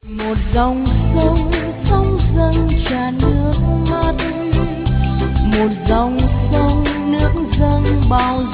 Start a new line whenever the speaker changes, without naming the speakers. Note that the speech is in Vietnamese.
Một dòng sông sóng dâng tràn nước mắt, một dòng sông nước dâng bao